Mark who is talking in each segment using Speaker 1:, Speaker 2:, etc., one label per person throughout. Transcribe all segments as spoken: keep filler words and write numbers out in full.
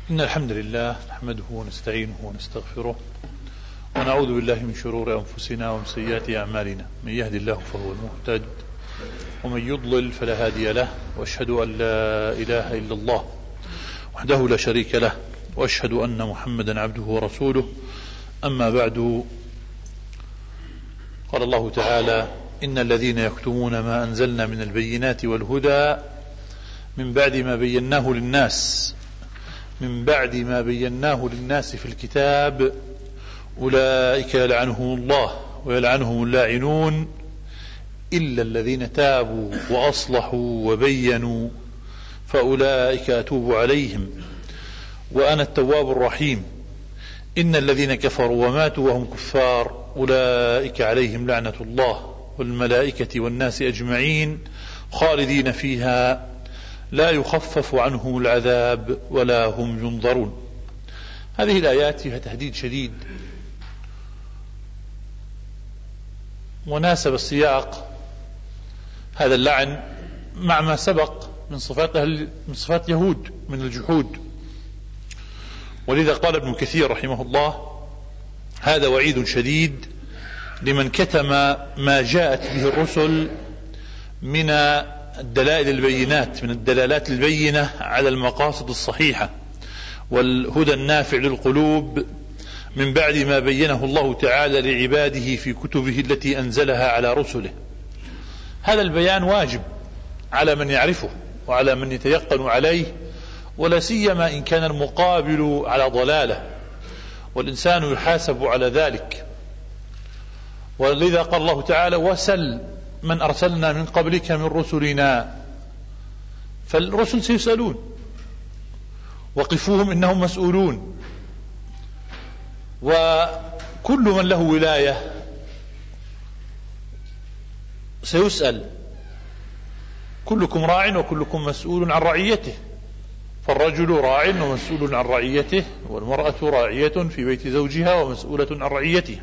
Speaker 1: إن الحمد لله نحمده ونستعينه ونستغفره ونعوذ بالله من شرور أنفسنا ومن سيئات أعمالنا. من يهد الله فهو المهتد ومن يضلل فلا هادي له، وأشهد أن لا إله إلا الله وحده لا شريك له، وأشهد أن محمدا عبده ورسوله. أما بعد، قال الله تعالى: إن الذين يكتمون ما أنزلنا من البينات والهدى من بعد ما بيناه للناس من بعد ما بيناه للناس في الكتاب أولئك يلعنهم الله ويلعنهم اللاعنون إلا الذين تابوا وأصلحوا وبينوا فأولئك أتوب عليهم وأنا التواب الرحيم. إن الذين كفروا وماتوا وهم كفار أولئك عليهم لعنة الله والملائكة والناس أجمعين خالدين فيها لا يخفف عنهم العذاب ولا هم ينظرون. هذه الآيات فيها تهديد شديد، مناسب السياق هذا اللعن مع ما سبق من صفات أهل من صفات يهود من الجحود. ولذا قال ابن كثير رحمه الله: هذا وعيد شديد لمن كتم ما جاءت به الرسل من الدلائل البينات، من الدلالات البينة على المقاصد الصحيحة والهدى النافع للقلوب من بعد ما بينه الله تعالى لعباده في كتبه التي أنزلها على رسله. هذا البيان واجب على من يعرفه وعلى من يتيقن عليه، ولا سيما إن كان المقابل على ضلاله، والإنسان يحاسب على ذلك. ولذا قال الله تعالى: وسل من أرسلنا من قبلك من رسلنا. فالرسل سيسألون، وقفوهم إنهم مسؤولون، وكل من له ولاية سيسأل. كلكم راع وكلكم مسؤول عن رعيته، فالرجل راع ومسؤول عن رعيته، والمرأة راعية في بيت زوجها ومسؤولة عن رعيتها.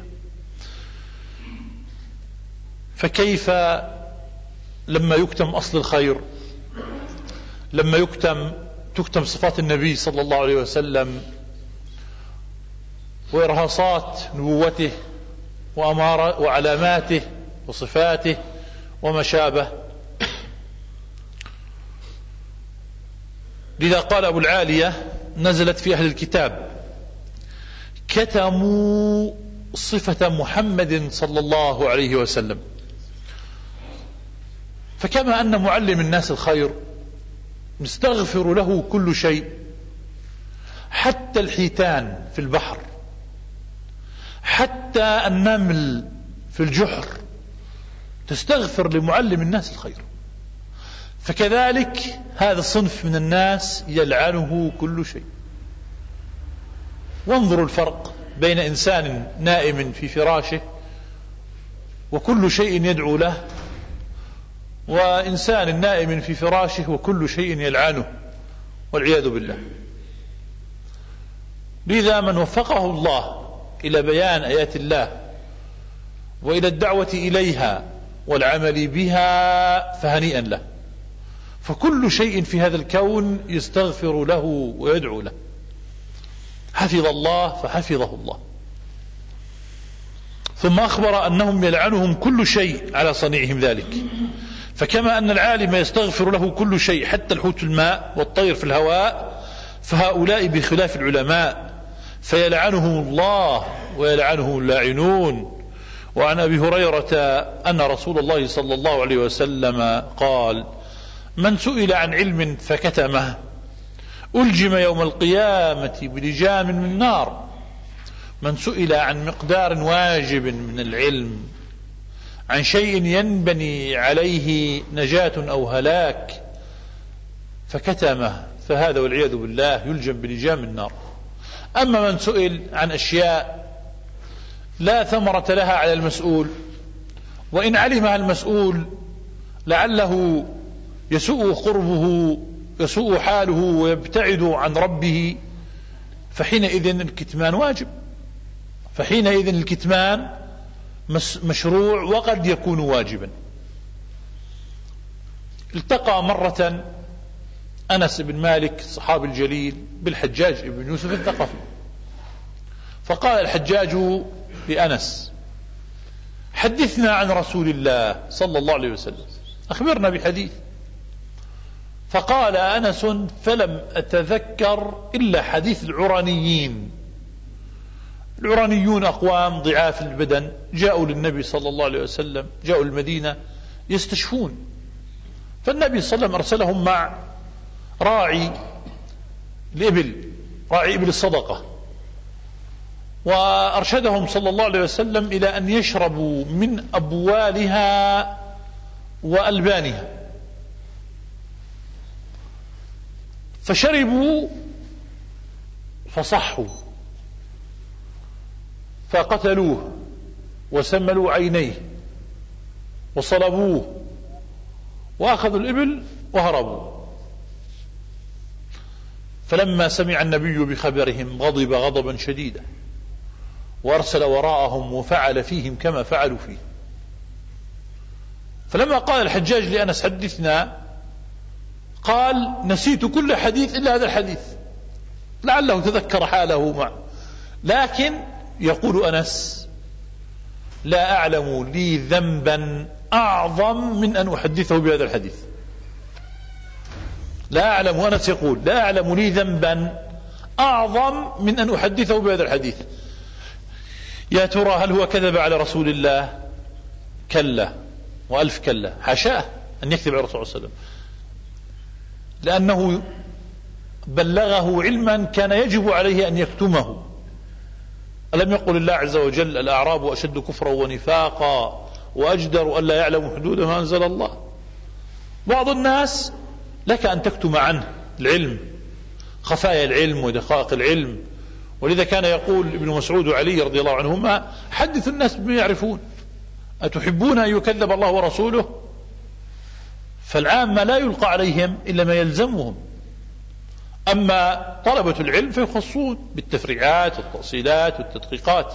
Speaker 1: فكيف لما يكتم أصل الخير، لما يكتم تكتم صفات النبي صلى الله عليه وسلم وإرهاصات نبوته وأمارة وعلاماته وصفاته وما شابه. لذا قال أبو العالية: نزلت في أهل الكتاب كتموا صفة محمد صلى الله عليه وسلم. فكما أن معلم الناس الخير نستغفر له كل شيء، حتى الحيتان في البحر، حتى النمل في الجحر تستغفر لمعلم الناس الخير، فكذلك هذا الصنف من الناس يلعنه كل شيء. وانظروا الفرق بين إنسان نائم في فراشه وكل شيء يدعو له، وإنسان نائم في فراشه وكل شيء يلعنه والعياذ بالله. لذا من وفقه الله إلى بيان آيات الله وإلى الدعوة إليها والعمل بها فهنيئا له، فكل شيء في هذا الكون يستغفر له ويدعو له. حفظ الله فحفظه الله. ثم أخبر أنهم يلعنهم كل شيء على صنيعهم ذلك. فكما أن العالم يستغفر له كل شيء حتى الحوت في الماء والطير في الهواء، فهؤلاء بخلاف العلماء فيلعنهم الله ويلعنهم اللاعنون. وعن أبي هريرة أن رسول الله صلى الله عليه وسلم قال: من سئل عن علم فكتمه ألجم يوم القيامة بلجام من نار. من سئل عن مقدار واجب من العلم، عن شيء ينبني عليه نجاة أو هلاك، فكتمه، فهذا والعياذ بالله يلجم بلجام النار. أما من سئل عن أشياء لا ثمرة لها على المسؤول، وإن علمها المسؤول لعله يسوء قربه يسوء حاله ويبتعد عن ربه، فحينئذ الكتمان واجب، فحينئذ الكتمان مشروع وقد يكون واجبا. التقى مرة أنس بن مالك الصحابي الجليل بالحجاج بن يوسف الثقفي. فقال الحجاج لأنس: حدثنا عن رسول الله صلى الله عليه وسلم، أخبرنا بحديث. فقال أنس: فلم أتذكر إلا حديث العرانيين. العرانيون أقوام ضعاف البدن، جاءوا للنبي صلى الله عليه وسلم، جاءوا المدينة يستشفون، فالنبي صلى الله عليه وسلم أرسلهم مع راعي الإبل، راعي إبل الصدقة، وأرشدهم صلى الله عليه وسلم إلى أن يشربوا من أبوالها وألبانها، فشربوا فصحوا، فقتلوه وسملوا عينيه وصلبوه وأخذوا الإبل وهربوا. فلما سمع النبي بخبرهم غضب غضبا شديدا، وأرسل وراءهم وفعل فيهم كما فعلوا فيه. فلما قال الحجاج لأنس: حدثنا، قال: نسيت كل حديث إلا هذا الحديث، لعله تذكر حاله معه. لكن يقول أنس: لا أعلم لي ذنبا أعظم من أن أحدثه بهذا الحديث. لا أعلم، أنس يقول: لا أعلم لي ذنبا أعظم من أن أحدثه بهذا الحديث. يا ترى هل هو كذب على رسول الله؟ كلا وألف كلا، حاشاه أن يكذب على الرسول صلى الله عليه وسلم، لأنه بلغه علما كان يجب عليه أن يكتمه. ألم يقل الله عز وجل: الأعراب أشد كفرا ونفاقا وأجدر ألا يعلموا حدود ما أنزل الله. بعض الناس لك أن تكتم عنه العلم، خفايا العلم ودقائق العلم، ولذا كان يقول ابن مسعود وعلي رضي الله عنهما: حدث الناس بما يعرفون، أتحبون أن يكذب الله ورسوله؟ فالعامة لا يلقى عليهم إلا ما يلزمهم، أما طلبة العلم فيخصون بالتفريعات والتأصيلات والتدقيقات.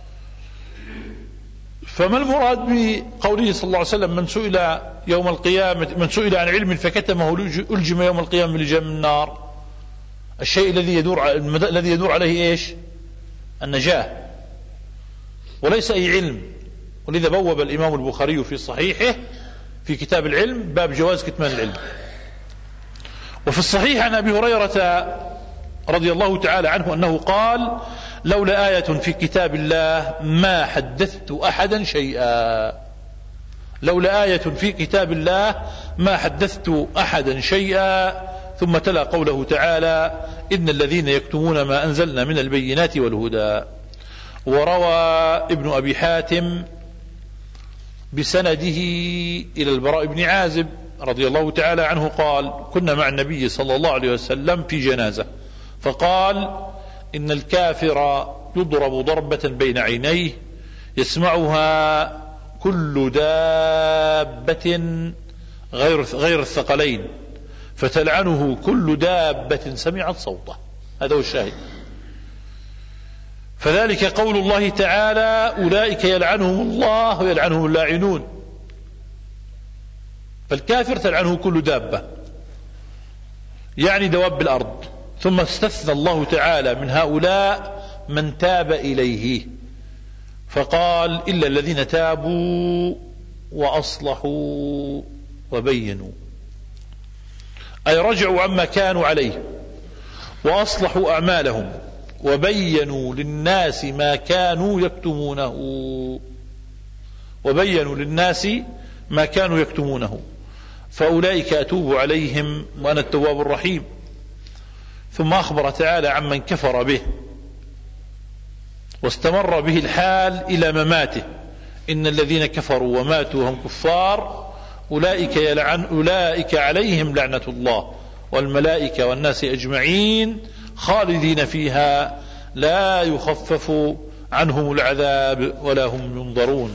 Speaker 1: فما المراد بقوله صلى الله عليه وسلم: من سئل يوم القيامة من سئل عن علم فكتمه ألجم يوم القيامة بلجام النار؟ الشيء الذي يدور الذي يدور عليه ايش؟ النجاة، وليس أي علم. ولذا بوب الإمام البخاري في صحيحه في كتاب العلم باب جواز كتمان العلم. وفي الصحيح عن أبي هريرة رضي الله تعالى عنه أنه قال: لولا آية في كتاب الله ما حدثت أحدا شيئا. لولا آية في كتاب الله ما حدثت أحدا شيئا. ثم تلا قوله تعالى: إن الذين يكتمون ما أنزلنا من البينات والهدى. وروى ابن أبي حاتم بسنده إلى البراء بن عازب رضي الله تعالى عنه قال: كنا مع النبي صلى الله عليه وسلم في جنازة، فقال: إن الكافر يضرب ضربة بين عينيه يسمعها كل دابة غير غير الثقلين، فتلعنه كل دابة سمعت صوته. هذا هو الشاهد. فذلك قول الله تعالى: أولئك يلعنهم الله ويلعنهم اللاعنون. فالكافر تلعنه كل دابة، يعني دواب الأرض. ثم استثنى الله تعالى من هؤلاء من تاب إليه، فقال: إلا الذين تابوا وأصلحوا وبينوا، أي رجعوا عما كانوا عليه وأصلحوا أعمالهم وبينوا للناس ما كانوا يكتمونه وبينوا للناس ما كانوا يكتمونه فأولئك أتوب عليهم وأنا التواب الرحيم. ثم أخبر تعالى عمن كفر به واستمر به الحال إلى مماته: إن الذين كفروا وماتوا هم كفار أولئك, يلعن أولئك عليهم لعنة الله والملائكة والناس أجمعين خالدين فيها لا يخفف عنهم العذاب ولا هم ينظرون.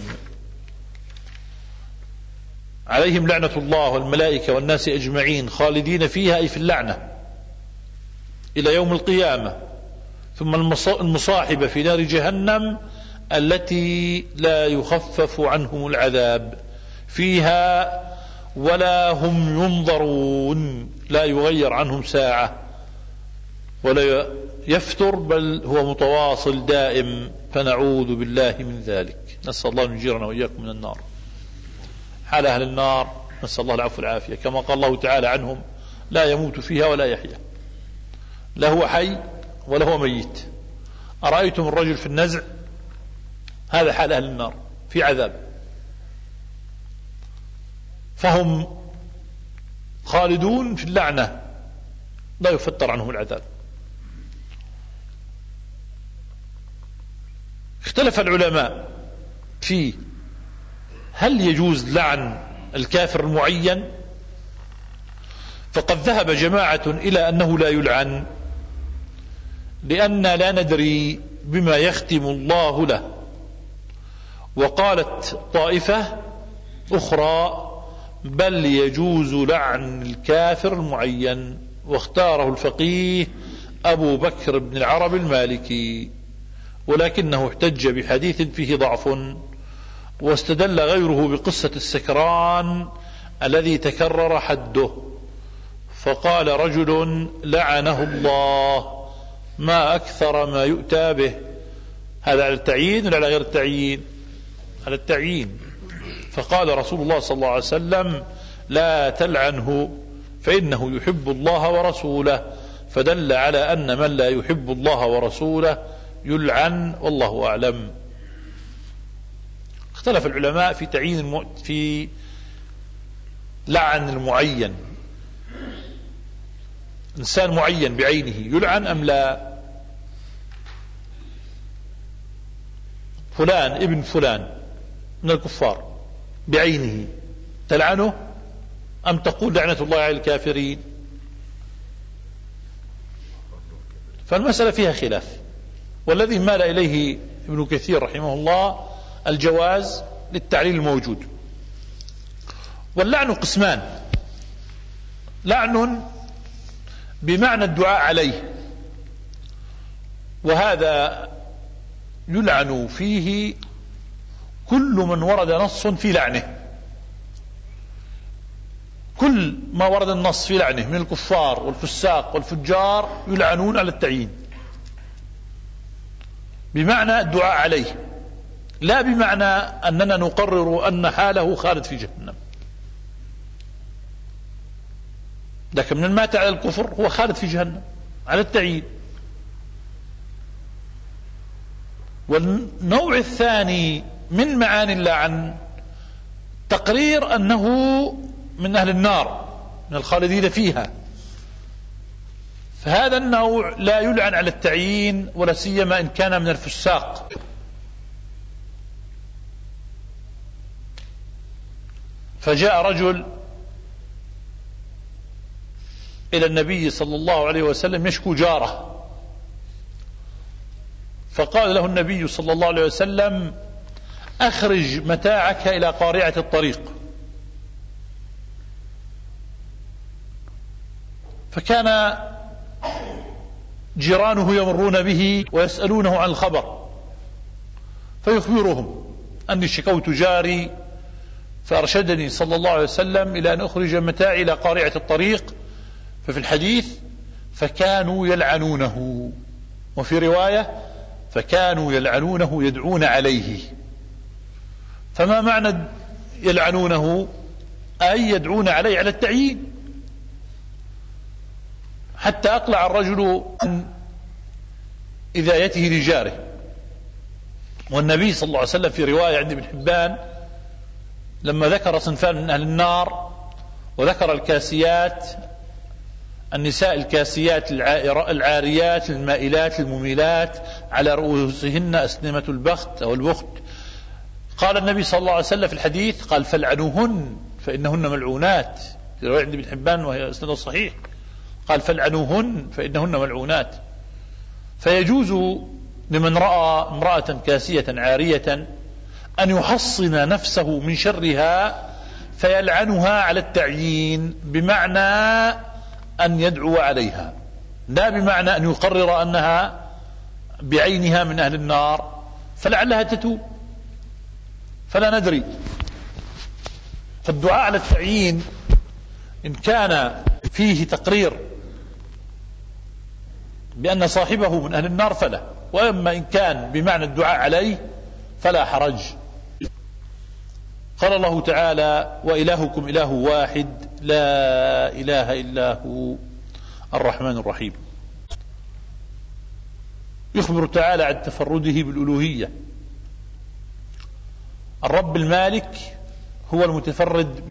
Speaker 1: عليهم لعنة الله والملائكة والناس أجمعين خالدين فيها، أي في اللعنة إلى يوم القيامة. ثم المصاحبة في نار جهنم التي لا يخفف عنهم العذاب فيها ولا هم ينظرون، لا يغير عنهم ساعة ولا يفتر، بل هو متواصل دائم، فنعوذ بالله من ذلك. نسأل الله أن يجيرنا وإياكم من النار. حال أهل النار نسأل الله العفو والعافية، كما قال الله تعالى عنهم: لا يموت فيها ولا يحيا، لا هو حي ولا هو ميت. أرأيتم الرجل في النزع؟ هذا حال أهل النار في عذاب، فهم خالدون في اللعنة لا يفتر عنهم العذاب. اختلف العلماء في هل يجوز لعن الكافر المعين، فقد ذهب جماعة إلى أنه لا يلعن، لأن لا ندري بما يختم الله له. وقالت طائفة أخرى بل يجوز لعن الكافر المعين، واختاره الفقيه أبو بكر بن العرب المالكي، ولكنه احتج بحديث فيه ضعف، واستدل غيره بقصة السكران الذي تكرر حده، فقال رجل: لعنه الله، ما أكثر ما يؤتى به. هذا على التعيين ولا على غير التعيين؟ على التعيين. فقال رسول الله صلى الله عليه وسلم: لا تلعنه فإنه يحب الله ورسوله، فدل على أن من لا يحب الله ورسوله يلعن، والله أعلم. اختلف العلماء في تعيين الم... في لعن المعين، إنسان معين بعينه يلعن أم لا؟ فلان ابن فلان من الكفار بعينه تلعنه أم تقول لعنة الله على الكافرين؟ فالمسألة فيها خلاف، والذي مال إليه ابن كثير رحمه الله الجواز للتعليل الموجود. واللعن قسمان: لعن بمعنى الدعاء عليه، وهذا يلعن فيه كل من ورد نص في لعنه، كل ما ورد النص في لعنه من الكفار والفساق والفجار يلعنون على التعيين، بمعنى الدعاء عليه، لا بمعنى أننا نقرر أن حاله خالد في جهنم. لكن من مات على الكفر هو خالد في جهنم على التعيين. والنوع الثاني من معاني اللعن تقرير أنه من أهل النار، من الخالدين فيها، فهذا النوع لا يلعن على التعيين، ولا سيما إن كان من الفساق. فجاء رجل إلى النبي صلى الله عليه وسلم يشكو جاره، فقال له النبي صلى الله عليه وسلم: أخرج متاعك إلى قارعة الطريق. فكان جيرانه يمرون به ويسألونه عن الخبر، فيخبرهم: أني شكوت جاري فأرشدني صلى الله عليه وسلم إلى أن أخرج متاعي إلى قارعة الطريق. ففي الحديث: فكانوا يلعنونه، وفي رواية: فكانوا يلعنونه يدعون عليه. فما معنى يلعنونه؟ أي يدعون عليه على التعيين، حتى أقلع الرجل عن إذايته لجاره. والنبي صلى الله عليه وسلم في رواية عند ابن حبان لما ذكر صنفان من أهل النار وذكر الكاسيات، النساء الكاسيات العاريات المائلات المميلات على رؤوسهن أسنمة البخت أو البخت، قال النبي صلى الله عليه وسلم في الحديث: قال: فلعنوهن فإنهن ملعونات. في رواية عند ابن حبان وهي أسنده صحيح، قال: فلعنوهن فإنهن ملعونات. فيجوز لمن رأى امرأة كاسية عارية أن يحصن نفسه من شرها فيلعنها على التعيين، بمعنى أن يدعو عليها، لا بمعنى أن يقرر أنها بعينها من أهل النار، فلعلها تتوب، فلا ندري. فالدعاء على التعيين إن كان فيه تقرير بأن صاحبه من أهل النار فلا، وأما إن كان بمعنى الدعاء عليه فلا حرج. قال الله تعالى: وإلهكم إله واحد لا إله إلا هو الرحمن الرحيم. يخبر تعالى عن تفرده بالألوهية. الرب المالك هو المتفرد،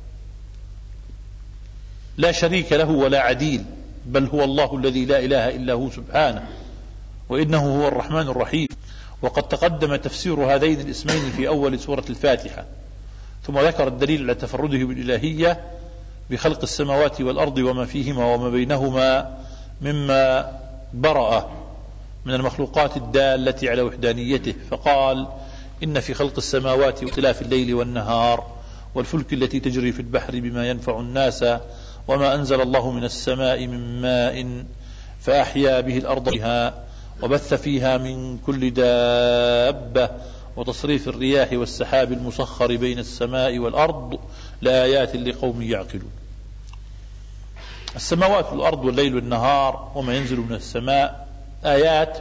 Speaker 1: لا شريك له ولا عديل، بل هو الله الذي لا إله إلا هو سبحانه، وإنه هو الرحمن الرحيم. وقد تقدم تفسير هذين الاسمين في أول سورة الفاتحة، ثم ذكر الدليل على تفرده بالإلهية بخلق السماوات والأرض وما فيهما وما بينهما مما برأ من المخلوقات الدالة على وحدانيته، فقال: إن في خلق السماوات واختلاف الليل والنهار والفلك التي تجري في البحر بما ينفع الناس وما أنزل الله من السماء من ماء فأحيا به الأرض بها وبث فيها من كل دابة وتصريف الرياح والسحاب المسخر بين السماء والأرض لآيات لقوم يعقلون. السماوات والأرض والليل والنهار وما ينزل من السماء آيات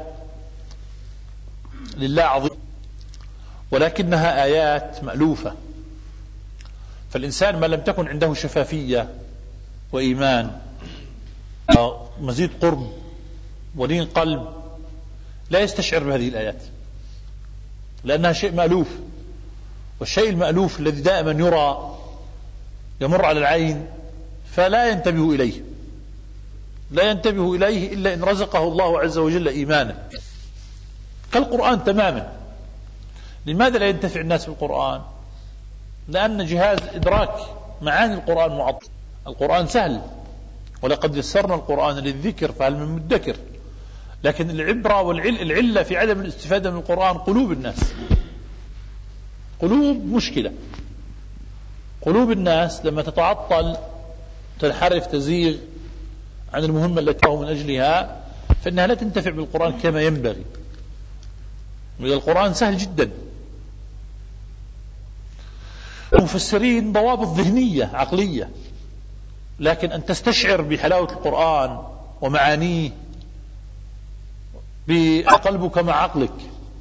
Speaker 1: لله عظيم، ولكنها آيات مألوفة. فالإنسان ما لم تكن عنده شفافية وإيمان مزيد قرب ولين قلب لا يستشعر بهذه الآيات، لأنها شيء مألوف، والشيء المألوف الذي دائما يرى يمر على العين فلا ينتبه إليه لا ينتبه إليه إلا إن رزقه الله عز وجل إيمانا، كالقرآن تماما. لماذا لا ينتفع الناس بالقرآن؟ لأن جهاز إدراك معاني القرآن معطل. القرآن سهل، ولقد يسرنا القرآن للذكر فهل من مدكر، لكن العبرة والعلة في عدم الاستفادة من القرآن قلوب الناس. قلوب مشكلة. قلوب الناس لما تتعطل تنحرف تزيغ عن المهمة التي تقوم من أجلها فإنها لا تنتفع بالقرآن كما ينبغي. القرآن سهل جدا. المفسرين ضوابط ذهنية عقلية، لكن أن تستشعر بحلاوة القرآن ومعانيه بقلبك مع عقلك،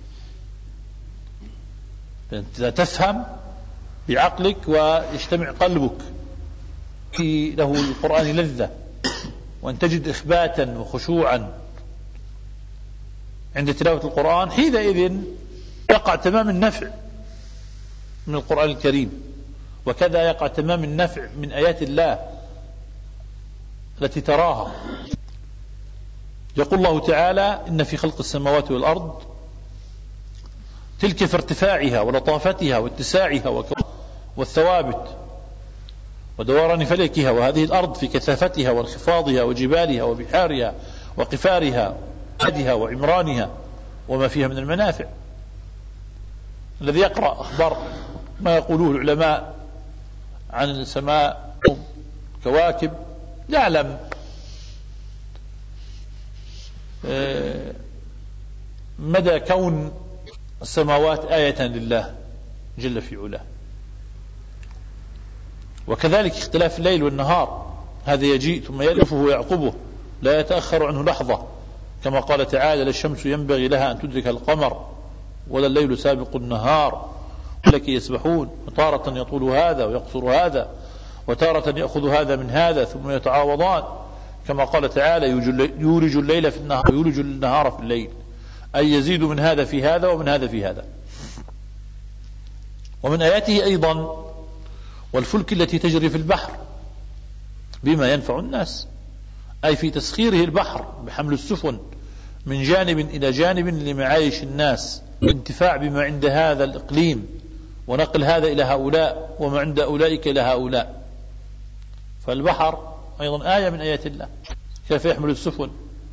Speaker 1: تفهم بعقلك ويجتمع قلبك في له القرآن لذة، وأن تجد إخباتا وخشوعا عند تلاوة القرآن، حينئذ يقع تمام النفع من القرآن الكريم، وكذا يقع تمام النفع من آيات الله التي تراها. يقول الله تعالى: إن في خلق السماوات والأرض، تلك في ارتفاعها ولطافتها واتساعها والثوابت ودوران فلكها، وهذه الأرض في كثافتها وانخفاضها وجبالها وبحارها وقفارها وعدها وعمرانها وما فيها من المنافع. الذي يقرأ أخبار ما يقوله العلماء عن السماء كواكب يعلم مدى كون السماوات آية لله جل في علاه. وكذلك اختلاف الليل والنهار، هذا يجيء ثم يلفه ويعقبه لا يتأخر عنه لحظة، كما قال تعالى: لا الشمس ينبغي لها أن تدرك القمر ولا الليل سابق النهار لك يسبحون، وتارة يطول هذا ويقصر هذا وتارة يأخذ هذا من هذا ثم يتعاوضان، كما قال تعالى: يولج الليل في النهار ويولج النهار في الليل، أي يزيد من هذا في هذا ومن هذا في هذا. ومن آياته أيضا والفلك التي تجري في البحر بما ينفع الناس، أي في تسخيره البحر بحمل السفن من جانب إلى جانب لمعايش الناس، والانتفاع بما عند هذا الإقليم ونقل هذا إلى هؤلاء وما عند أولئك إلى هؤلاء. فالبحر أيضا آية من آيات الله، كيف يحمل السفن.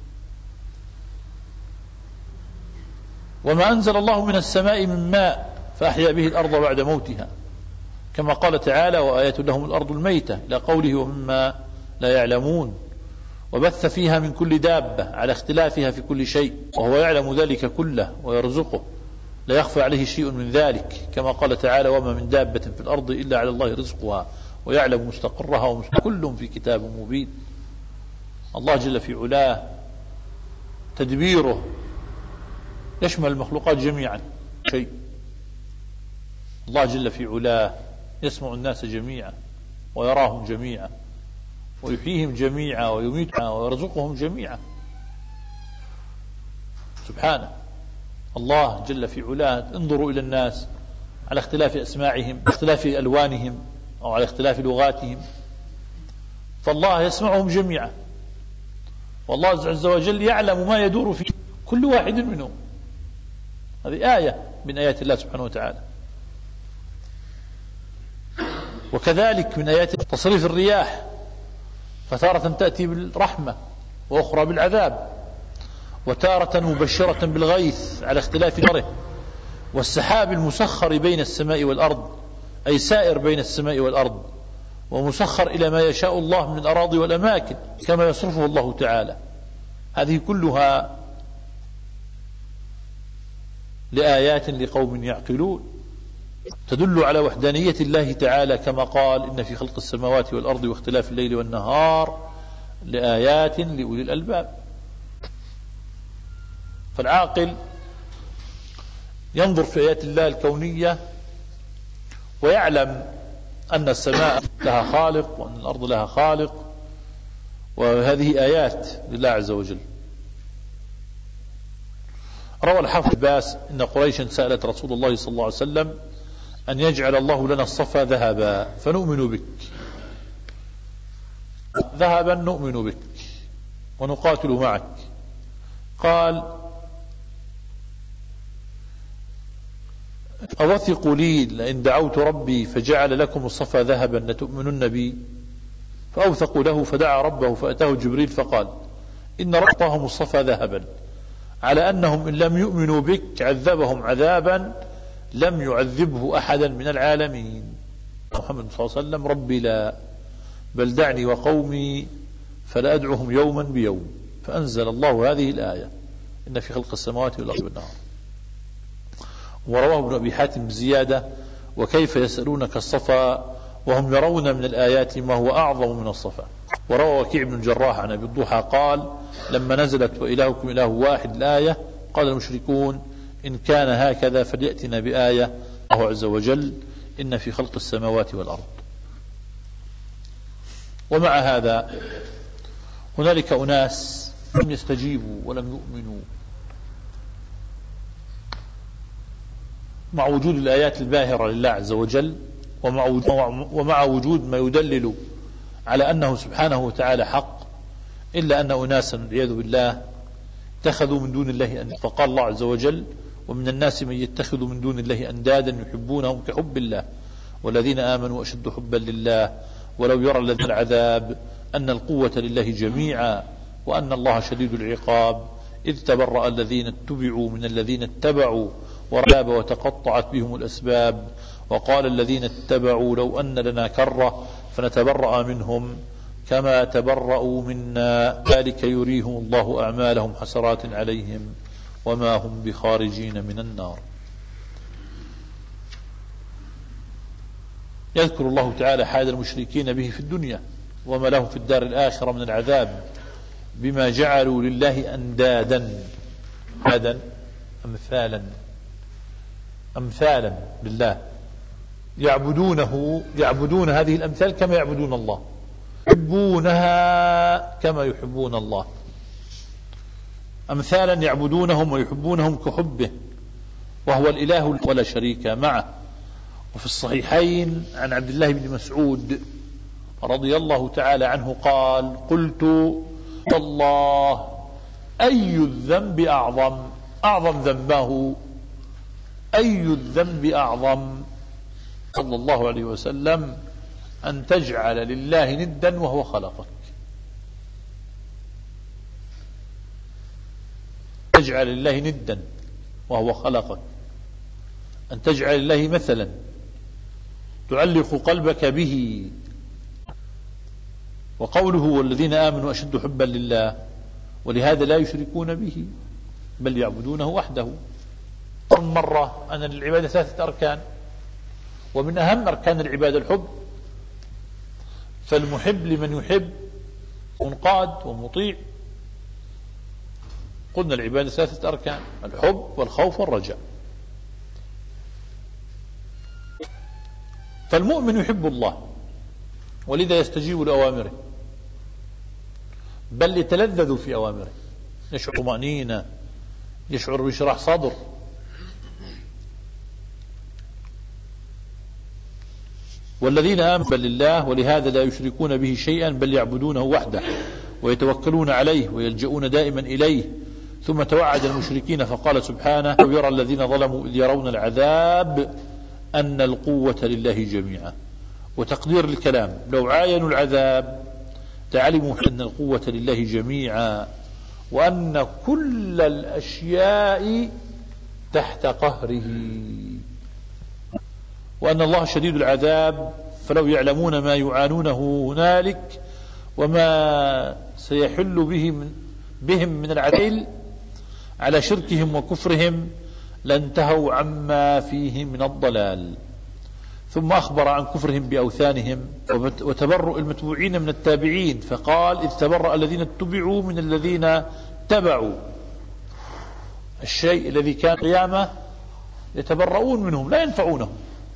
Speaker 1: وما أنزل الله من السماء من ماء فأحيا به الأرض بعد موتها، كما قال تعالى: وآية لهم الأرض الميتة، إلى قوله: ومما لا يعلمون. وبث فيها من كل دابة على اختلافها في كل شيء، وهو يعلم ذلك كله ويرزقه لا يخفى عليه شيء من ذلك، كما قال تعالى: وما من دابة في الأرض إلا على الله رزقها ويعلم مستقرها ومستقرها كل في كتاب مبين. الله جل في علاه تدبيره يشمل المخلوقات جميعا شيء. الله جل في علاه يسمع الناس جميعا ويراهم جميعا ويحييهم جميعا ويميتهم ويرزقهم جميعا سبحانه. الله جل في علاه انظروا إلى الناس على اختلاف أسماعهم، اختلاف ألوانهم، أو على اختلاف لغاتهم، فالله يسمعهم جميعا، والله عز وجل يعلم ما يدور في كل واحد منهم. هذه آية من آيات الله سبحانه وتعالى. وكذلك من آيات تصريف الرياح، فتارة تأتي بالرحمة وأخرى بالعذاب، وتارة مبشرة بالغيث على اختلاف نوره، والسحاب المسخر بين السماء والأرض، أي سائر بين السماء والأرض، ومسخر إلى ما يشاء الله من الأراضي والأماكن كما يصرفه الله تعالى. هذه كلها لآيات لقوم يعقلون، تدل على وحدانية الله تعالى، كما قال: إن في خلق السماوات والأرض واختلاف الليل والنهار لآيات لأولي الألباب. فالعاقل ينظر في آيات الله الكونية ويعلم أن السماء لها خالق وأن الأرض لها خالق، وهذه آيات لله عز وجل. روى الحافظ عباس إن قريشا سألت رسول الله صلى الله عليه وسلم أن يجعل الله لنا الصفا ذهبا فنؤمن بك، ذهبا نؤمن بك ونقاتل معك. قال: أوثقوا لي لئن دعوت ربي فجعل لكم الصفا ذهبا لتؤمنن بي؟ فأوثقوا له، فدعا ربه فأتاه جبريل فقال: إن ربهم الصفا ذهبا، على أنهم إن لم يؤمنوا بك عذبهم عذابا لم يعذبه أحدا من العالمين. محمد صلى الله عليه وسلم: ربي لا، بل دعني وقومي فلا أدعوهم يوما بيوم. فأنزل الله هذه الآية: إن في خلق السماوات والأرض والنهار. ورواه ابن أبي حاتم زيادة: وكيف يسألونك الصفا وهم يرون من الآيات ما هو أعظم من الصفا. وروى وكيع بن الجراح عن أبي الضحى قال: لما نزلت وإلهكم إله واحد الآية قال المشركون: إن كان هكذا فليأتنا بآية. الله عز وجل: إن في خلق السماوات والأرض. ومع هذا هنالك أناس لم يستجيبوا ولم يؤمنوا مع وجود الآيات الباهرة لله عز وجل، ومع وجود ما يدلل على أنه سبحانه وتعالى حق، إلا أن أناسا والعياذ بالله اتخذوا من دون الله أندادا. فقال الله عز وجل: ومن الناس من يتخذ من دون الله أندادا يحبونهم كحب الله والذين آمنوا أشد حبا لله ولو يرى الذين العذاب أن القوة لله جميعا وأن الله شديد العقاب إذ تبرأ الذين اتبعوا من الذين اتبعوا وراب وتقطعت بهم الأسباب وقال الذين اتبعوا لو أن لنا كرة فنتبرأ منهم كما تبرأوا منا ذلك يريهم الله أعمالهم حسرات عليهم وما هم بخارجين من النار. يذكر الله تعالى حال المشركين به في الدنيا وما لهم في الدار الآخرة من العذاب بما جعلوا لله أندادا أمثالا أمثالا لله يعبدونه يعبدون هذه الأمثال كما يعبدون الله، يحبونها كما يحبون الله، أمثالا يعبدونهم ويحبونهم كحبه وهو الإله ولا شريك معه. وفي الصحيحين عن عبد الله بن مسعود رضي الله تعالى عنه قال: قلت الله أي الذنب أعظم أعظم ذنبه أي الذنب أعظم صلى الله عليه وسلم أن تجعل لله ندا وهو خلقك، تجعل لله ندا وهو خلقك، أن تجعل لله مثلا تعلق قلبك به. وقوله والذين آمنوا أشد حبا لله، ولهذا لا يشركون به بل يعبدونه وحده. مرة أن العبادة ثلاثة أركان، ومن أهم أركان العبادة الحب، فالمحب لمن يحب منقاد ومطيع. قلنا العبادة ثلاثة أركان: الحب والخوف والرجاء. فالمؤمن يحب الله ولذا يستجيب لأوامره، بل يتلذذ في أوامره، يشعر طمأنينة، يشعر بشرح صدر. والذين آمنوا بالله ولهذا لا يشركون به شيئا بل يعبدونه وحده ويتوكلون عليه ويلجؤون دائما إليه. ثم توعد المشركين فقال سبحانه: ويرى الذين ظلموا إذ يرون العذاب أن القوة لله جميعا. وتقدير الكلام: لو عاينوا العذاب تعلموا أن القوة لله جميعا، وأن كل الأشياء تحت قهره، وأن الله شديد العذاب. فلو يعلمون ما يعانونه هنالك وما سيحل بهم بهم من العذاب على شركهم وكفرهم لانتهوا عما فيه من الضلال. ثم أخبر عن كفرهم بأوثانهم وتبرؤ المتبوعين من التابعين، فقال: إذ تبرأ الذين اتبعوا من الذين تبعوا. الشيء الذي كان قيامة يتبرؤون منهم، لا ينفعونهم.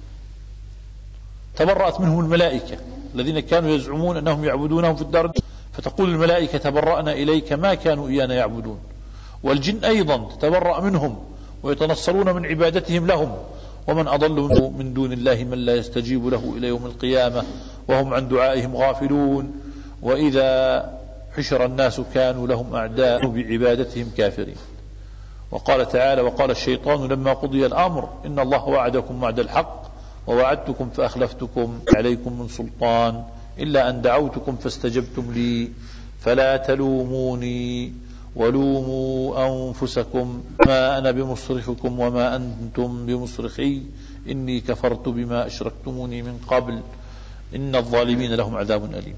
Speaker 1: تبرأت منهم الملائكة الذين كانوا يزعمون أنهم يعبدونهم في الدار، فتقول الملائكة: تبرأنا إليك ما كانوا إيانا يعبدون. والجن أيضا تتبرأ منهم ويتنصرون من عبادتهم لهم. ومن أضل من دون الله من لا يستجيب له إلى يوم القيامة وهم عن دعائهم غافلون. وإذا حشر الناس كانوا لهم أعداء بعبادتهم كافرين. وقال تعالى: وقال الشيطان لما قضي الأمر إن الله وعدكم وعد الحق ووعدتكم فأخلفتكم عليكم من سلطان إلا أن دعوتكم فاستجبتم لي فلا تلوموني ولوموا أنفسكم ما أنا بمصرخكم وما أنتم بمصرخي إني كفرت بما أشركتموني من قبل إن الظالمين لهم عذاب أليم.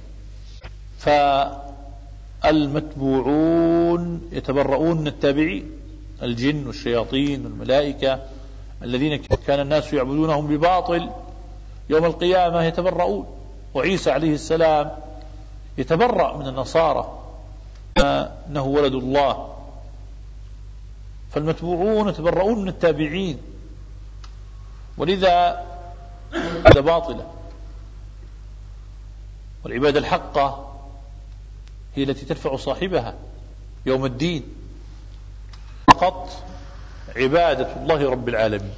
Speaker 1: فالمتبوعون يتبرؤون من التابعين، الجن والشياطين والملائكة الذين كان الناس يعبدونهم بباطل يوم القيامة يتبرؤون. وعيسى عليه السلام يتبرأ من النصارى أنه ولد الله. فالمتبوعون يتبرؤون من التابعين، ولذا هذا باطلة. والعبادة الحقة هي التي تدفع صاحبها يوم الدين. فقط عبادة الله رب العالمين.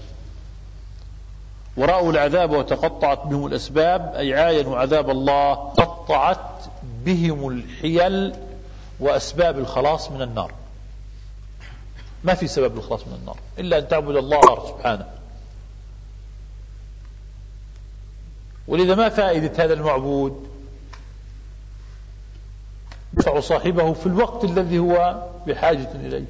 Speaker 1: ورأوا العذاب وتقطعت بهم الأسباب، أي عاينوا عذاب الله، قطعت بهم الحيل وأسباب الخلاص من النار. ما في سبب للخلاص من النار إلا أن تعبد الله سبحانه. ولذا ما فائدة هذا المعبود؟ يدفع صاحبه في الوقت الذي هو بحاجة إليه.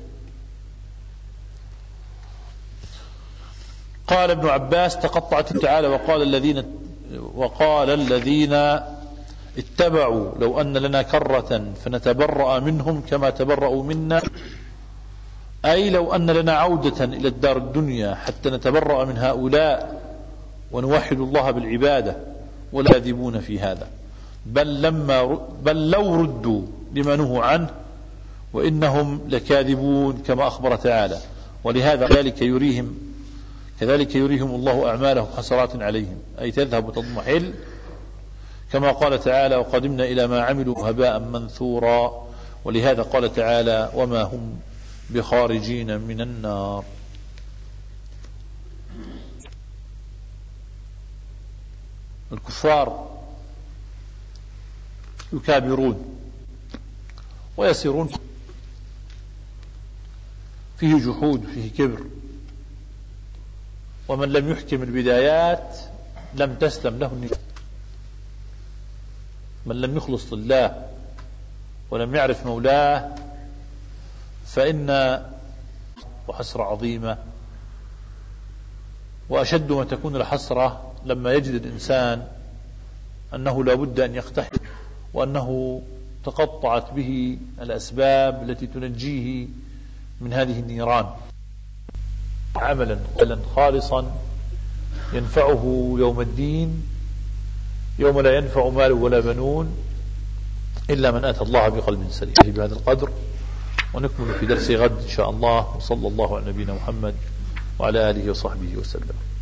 Speaker 1: قال ابن عباس: تقطعت تعالى وقال الذين وقال الذين اتبعوا لو أن لنا كرة فنتبرأ منهم كما تبرأوا منا، أي لو أن لنا عودة إلى الدار الدنيا حتى نتبرأ من هؤلاء ونوحد الله بالعبادة. ولا يكذبون في هذا، بل, لما بل لو ردوا لما نهوا عنه وإنهم لكاذبون كما أخبر تعالى. ولهذا ذلك يريهم كذلك يريهم الله أعمالهم حسرات عليهم، أي تذهب وتضمحل، كما قال تعالى: وقدمنا إلى ما عملوا هباء منثورا. ولهذا قال تعالى: وما هم بخارجين من النار. الكفار يكابرون ويسيرون، فيه جحود فيه كبر. ومن لم يحكم البدايات لم تسلم له النهايات. من لم يخلص لله ولم يعرف مولاه فإن وحسرة عظيمة. وأشد ما تكون الحسرة لما يجد الإنسان أنه لا بد أن يقتحم، وأنه تقطعت به الأسباب التي تنجيه من هذه النيران. عملا خالصا ينفعه يوم الدين، يوم لا ينفع مال ولا بنون إلا من أتى الله بقلب سليم. بهذا القدر، ونكمل في درس غد إن شاء الله. وصلى الله على نبينا محمد وعلى آله وصحبه وسلم.